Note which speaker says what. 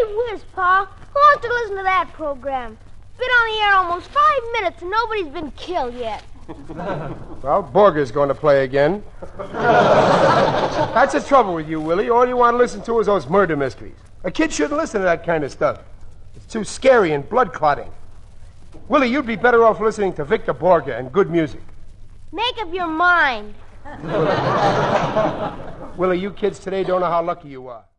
Speaker 1: Gee whiz, Pa. Who wants to listen to that program? It's been on the air almost 5 minutes and nobody's been killed yet.
Speaker 2: Well, Borger's going to play again. That's the trouble with you, Willie. All you want to listen to is those murder mysteries. A kid shouldn't listen to that kind of stuff. It's too scary and blood-clotting. Willie, you'd be better off listening to Victor Borger and good music.
Speaker 1: Make up your mind.
Speaker 2: Willie, you kids today don't know how lucky you are.